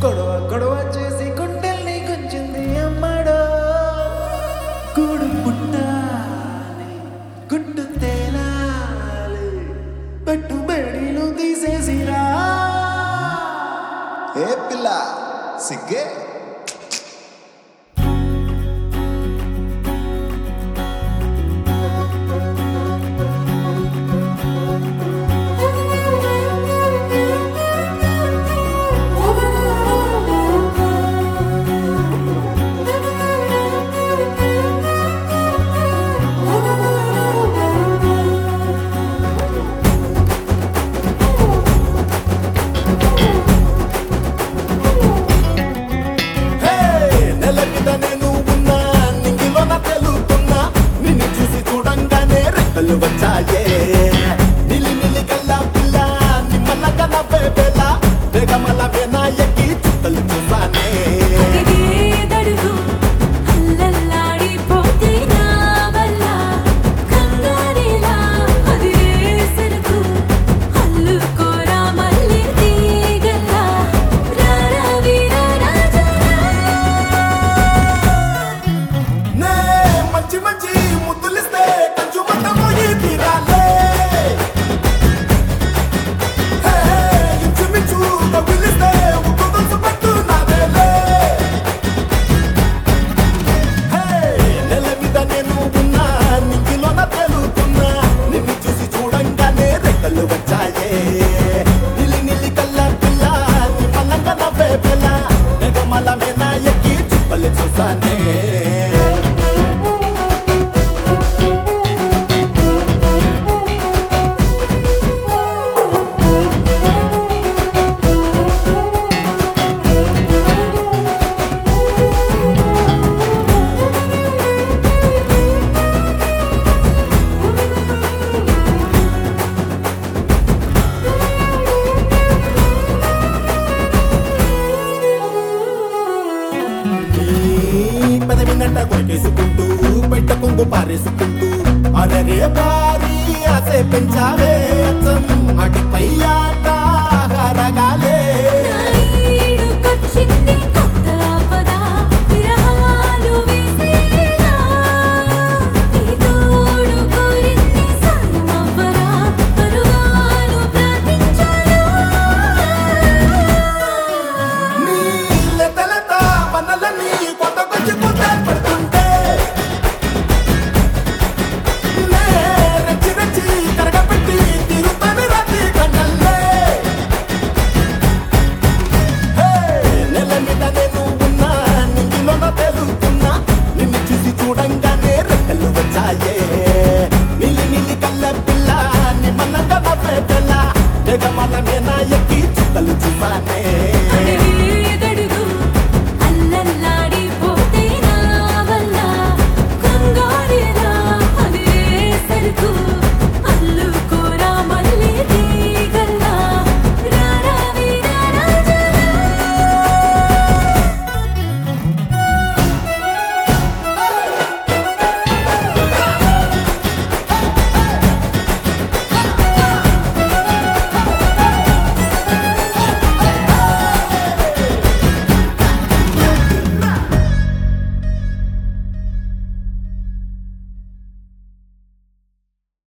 గొడవ గొడవ చేసి గుండెల్ని గుంజింది అమ్మడో. గూడు పుట్టాలి గుడ్డు తేలాలి పట్టు బడిలు తీసేసిరా. ఏ పిల్ల సిగ్గే వచ్చాయే నిలి నిలి కల్లా పిల్ల నిమ్మల కనపే బెల వేగమల వినాయకి చుట్టలు చూసానే. మంచి మంచి ముద్దులిస్తే వచ్చాయే నిలి నిలి కల్లా పిల్ల నిమ్మలంగ నవ్వే పిల్ల వేగమల వినాయకి చుట్టలు చూసానే. పెదవినట్ట కొరికేసుకుంటూ బయట కొంగు పారేసుకుంటూ అరరే భారీ ఆసే పెంచావే అటుపై ఆట రగాలే. నిలి నిలి కల్ల పిల్ల నిమ్మలంగ నవ్వే పిల్ల వేగమల వినాయకి చుట్టలు చూసానే.